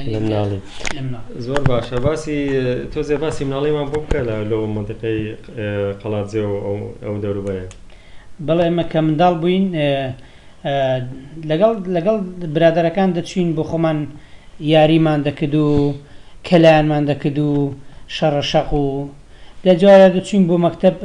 لە مناڵی زۆر باشە باسی تۆزێ باسی مناڵیمان بۆ بکە لە منتیقەی قەڵاتجێ و ئەو دەوروبەرە. بەڵێ ئێمە کە منداڵ بووین لەگەڵ برادەرەکان دەچوین بۆ خۆمان یاریمان دەکرد و کەلایانمان دەکرد و شەڕە شەق و لە جوارە دەچوین بۆ مەکتەب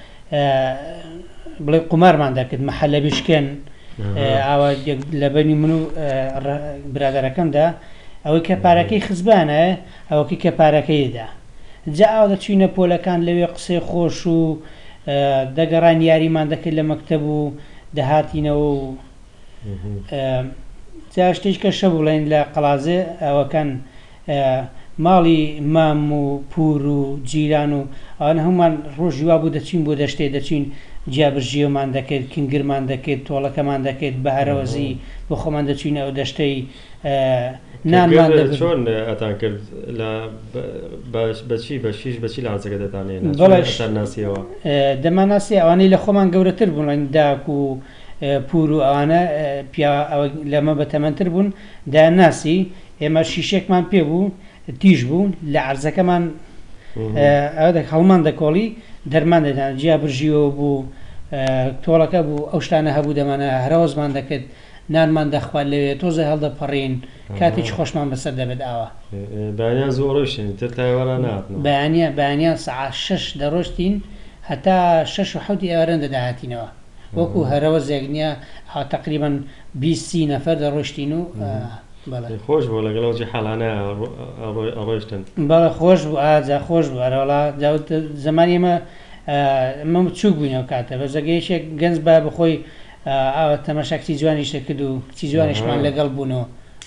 بڵێ قومارمان دەکرد مەحەلە بشکێن ئاوا لە بەنی من و برادەرەکەمدا ئەوەی کە پارەکەی خزبانە ئەوەکی کە پارەکەیدا جا ئاوا دەچوینە پۆلەکان لەوێ قسەی خۆش و دەگەڕان یاریمان دەکرد لە مەکتەب و دەهاتینەوە و جا شتێککە شە بڵێن لە قەڵازێ ئەوەکان ماڵی مام و پور و جیران و ئەوانە هەمومان ڕۆژی وا بوو دەچین بۆ دەشتێ دەچین جیابژیۆمان دەکرد کنگرمان دەکرد تۆڵەکەمان دەکرد بە هەرەوەزی بۆ خۆمان دەچوین ئەو دەشتەی نانمان چۆن ئەتان کرد بەچی بەشیش بەچی لە هەڵسەکە دەتانێن ناسیەوە دەماناسی ئەوانەی لە خۆمان گەورەتر بوون داک و پور و ئەوانە لەمە بەتەمەنتر بوون داناسی ئێمە شیشێکمان پێ بوو تیژ بوون لە عەرزەکەمان هەڵمان دەکۆڵی دەرمان دەدان جیابژیەوە بوو تۆڵەکە بوو ئەو شتانە هەبوو دەمانە هەرەوەزمان دەکرد نانمان دەخوات لەوێ تۆزە هەڵدەپەڕین کاتێکی خۆشمان بەسەر دەبێت ئەوە بەیانیان زۆر ڕۆشتین تر تایوەڕا نهاتنەوە بەیانیان سەعات 6 دەڕۆشتین هەتا 6 و 7 ئێوارەن دەداهاتینەوە وەکو هەرەوەزێک نییە تقریبا 20 نەفەر دەڕۆشتین و خۆش بوو لەگەڵەوەی حاڵانە ڕۆیشتن بەڵێ خۆش بوو ئاجا خۆش بوو ئەرەوەڵا زمانی ئێمە چوو بووینەوە کاتە بە زەگەیشێک گەنج با بخۆی ئاوە تەماشا کچی جوانیش دەکرد و کچی جوانیشمان لەگەڵ بوونەوە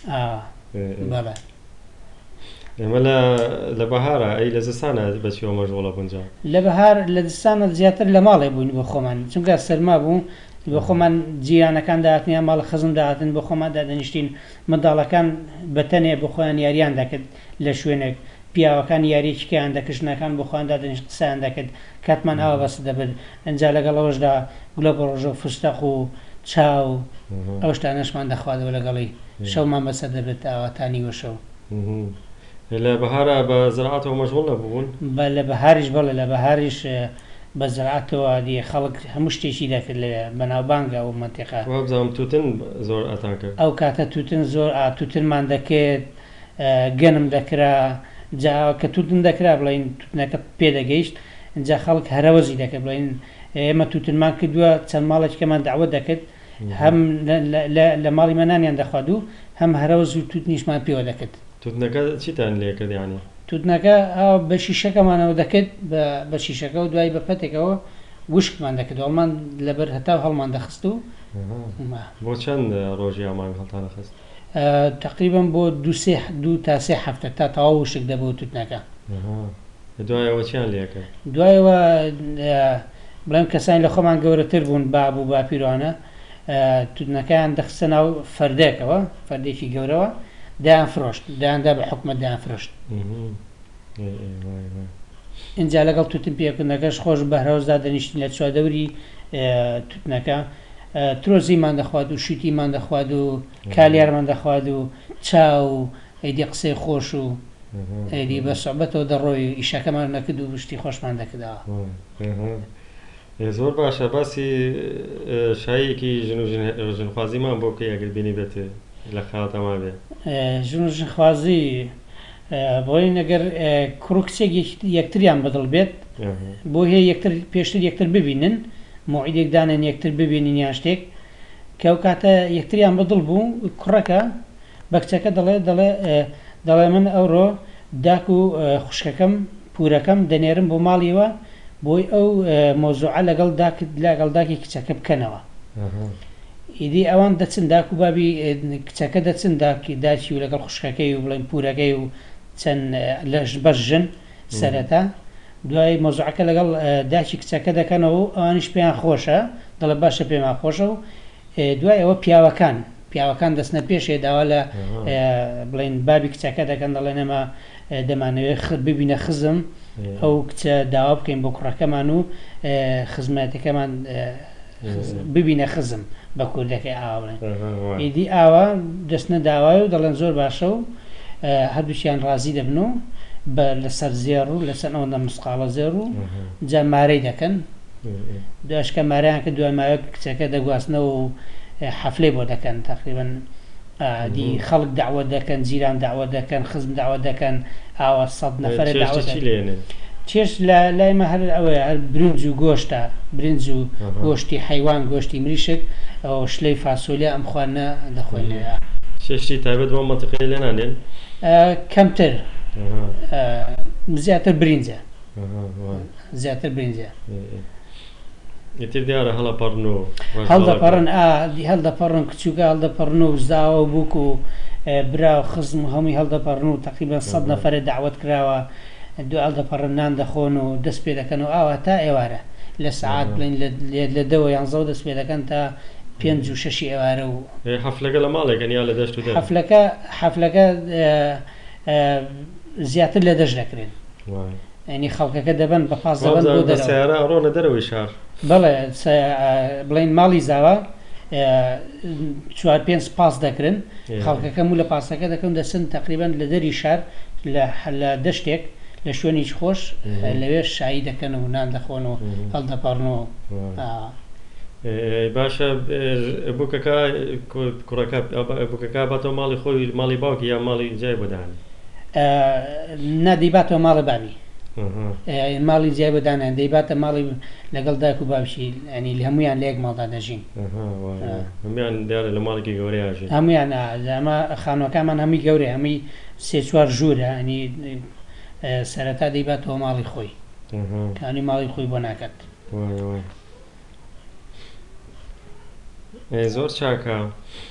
بەڵێ ئێمە لە بەهارە ئەی لە زستانە بەچیەوە مەشغوڵە بوونجا لە بەهار لە دستانە زیاتر لە ماڵێ بووین بۆ خۆمان چونکە سەرما بوو بۆ خۆمان جیرانەکان داهاتنیان ماڵە خزم داهاتن بۆ خۆمان دادەنیشتین منداڵەکان بەتەنێ بۆ خۆیان یاریان دەکرد لە شوێنێک پیاوەکان یاریچکیان دەکشنەکان بۆ خۆیان دادەنیشت قسەیان دەکرد کاتمان ئاوە بەس دەبێت ئەنجا لەگەڵەوەشدا گوڵە بە ڕۆژە و فستەق و چاو ئەو شتانەشمان دەخواتەوە لەگەڵی شەومان بەسەر دەبێت ئاواتانی وەشەو لە بەهارە بە زراعەتەوە مەشغوڵ نەبوون لە بەهاریش بەڵێ لە بەهاریش بە زراعەتەوە دی خەڵک هەموو شتێکی دەکرد لە بەناوبانگە و منتیقە وابزانم توتن زۆر ئەتان کرد ئەو کاتە توتن زۆر توتنمان دەکرد گەنم دەکرا جا کە توتن دەکرا بڵین توتنەکە پێدەگەیشت اینجا خەڵک هەرەوەزی دەکرد بڵین ئێمە توتنمان کردووە چەند ماڵێکەکەمان داوە دەکرد هەم لە ماڵی مەنانیان دەخواد و هەم هەرەوەز و توتنیشمان پێوە دەکرد توتنەکە چیتان لێ کرد یانی توتنەکە بە شیشەکەمانەوە دەکرد بە شیشەکە و دوای بە پەتێکەوە وشکمان دەکرد هەڵمان لەبەر هەتا هەڵمان دەخست و بۆ چەند ڕۆژی ئامان هەڵتانە خست تقریبا بۆ دو تا سێ هەفتە تا تەواو وشک دەبوو توتنەکە دوایەوە چیان لێ کرد دوایەوە بڵێم کەسانی لە خۆمان گەورەتر بوون بابوو باپیرانە توتنەکەیان دەخستە ناو فەردێکەوە فەردێکی گەورەوە دایان فرۆشت دایاندا بە حکومەت دایان فرۆشت اینجا لەگەڵ توتن پێکردنەکەش خۆش بەهرەوەزدا دەنیشتین لە چوادەوری توتنەکە ترۆزیمان دەخوات و شوتیمان دەخوات و کالیارمان دەخوات و چاو ئەیدی قسەی خۆش و ئەیدی بە سۆحبەتەوە دەڕۆی ئیشەکەمان نەکرد و شتی خۆشمان دەکردەوە زۆر باشە باسی شایەکی ژنخوازیمان بۆ بکەی ئەگەر بینی بێت لە خاڵەتەما بێ ژن و ژنخوازی بۆی نەگەر کوڕ و کچێک یەکتریان بەدڵ بێت بۆ هەیە یەکتر پێشتر یەکتر ببینن موعیدێک دانن یەکتر ببینین یان شتێک کە ئەو کاتە یەکتریان بەدڵ بوو کوڕەکە بە کچەکە دەڵێ من ئەوڕۆ داک و خوشکەکەم پورەکەم دەنێرم بۆ ماڵیەوە بۆی ئەو مۆزوعە لەگەڵ داکی کچەکە بکەنەوە ئیدی ئەوان دەچن داک و بابی کچەکە دەچن داچی و لەگەڵ خوشکەکەی و بڵێن پورەکەی و چەند لەش بەژن سەرەتا دوای مۆزوعەکە لەگەڵ داچی کچەکە دەکەنەوە و ئەوانیش پێیان خۆشە دەڵێ باشە پێمان خۆشە و دوای ئەوە پیاوەکان دەستنە پێشێ داوا لە بڵێن بابی کچەکە دەکەن دەڵێن ئێمە دەمانەوێت ببینە خزم ئەو کچە داوا بکەین بۆ کوڕەکەمان و خزمەتەکەمان ببینە خزم بە کوردەکەی ئاوا بڵێن ئیدی ئاوا دەستنە داوای و دەڵێن زۆر باشە و هەردووشیان ڕازی دەبن و لەسەر زێڕ و لەسەر ئەوەندە مسقاڵە زێڕ و جا مارەی دەکەن دواشکە مارەیان کە دوای ماوە کچەکە دەگواستنەوە و حەفلەی بۆ دەکەن تقریبا دی خەڵک داوە دەکەن جیران داوە دەکەن خزم داوە دەکەن ئاوە 100 نەفەرە داوە چێش لایمە هەر ئەوەیە هەر برنج و گۆشتە برنج و گۆشتی حیوان گۆشتی مریشک ئەو شلەی فاسۆلیا ئەم خواردنە دەخۆین شێشتی تایبەت بۆ مەنتیقەی لێ نانێن کەمتر زیاتر برنجە زیاتر برنجە ئیتر دیارە هەڵەپەڕن و هەڵدەپەڕن هەڵدەپەڕن کچووکە هەڵدەپەڕن و زاوە و بووک و برا و خزم هەمووی هەڵدەپەڕن و تقریبا 100 نەفەرە داوەت کراوە دو هەڵدەپەڕن نان دەخۆن و دەست پێ دەکەن و ئاوا تا ئێوارە لە سعات بڵین لە دەوە یانزە دەست پێ دەکەن تا 5 و 6 ئێوارە و حەفلەکە لە ماڵێکن یا لە دەشت و حەفلەکە زیاتر لە دەشت دەکرێن ینی خەڵکەکە دەبن بە پاس دەبن بۆ دەسیارە ڕۆنە دەرەوەی شار بەڵێ بڵین ماڵی زاوە 4-5 پاس دەکرن خەڵکەکەم و لە پاسەکە دەکەن دەسن تقریبا لە دەری شار لە دەشتێک لە شوێنیش خۆش لەوێ شایی دەکەن و نان دەخۆن و هەڵدەپەڕنەوە باشە بووکەکە کوڕەکە بووکەکە باتەوە ماڵی خۆی ماڵی باوکی یا ماڵی جای بەدان نادەیباتەوە ماڵە باوی ماڵی جای بەدانیان دەیباتە ماڵی لەگەڵ دایک و بابشی ئەنی هەمویان لە یەک ماڵدا دەژین هەمویان دیارە لە ماڵێکی گەورەیاژین هەمویان ئەمە خانوەکانمان هەمووی گەورە هەمووی 3-4 ژوورە ئەنی سەرەتا دەیباتەوە ماڵی خۆی کانی ماڵی خۆی بۆ ناکات زۆر چاکە